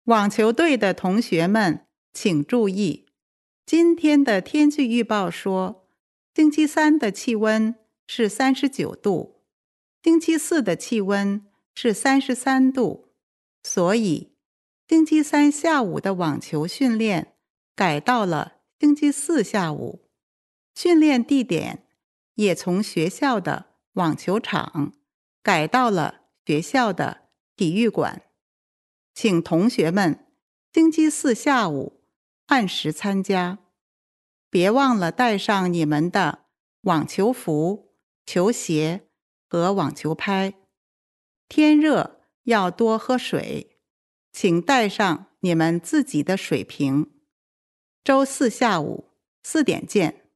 网球队的同学们请注意，今天的天气预报说，星期三的气温是39度，星期四的气温是33度，所以星期三下午的网球训练改到了星期四下午，训练地点也从学校的网球场改到了学校的体育馆。请同学们星期四下午按时参加，别忘了带上你们的网球服、球鞋和网球拍。天热要多喝水，请带上你们自己的水瓶。周四下午4点见。